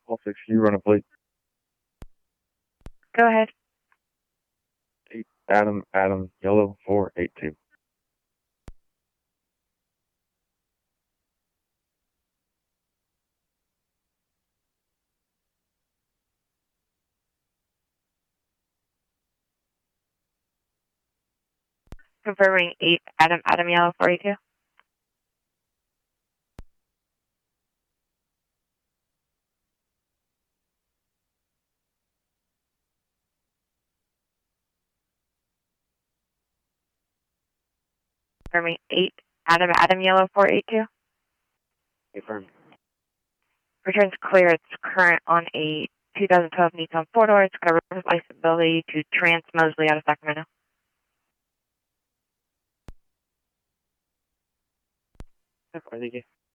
All 6, can you run a plate? Go ahead. 8 Adam, yellow 482. Confirming 8 Adam, yellow 482. Confirming 8 Adam, yellow 482. Confirmed. Returns clear. It's current on a 2012 Nissan 4-door. It's got reverse licensability to Trans Mosley out of Sacramento. Thank you.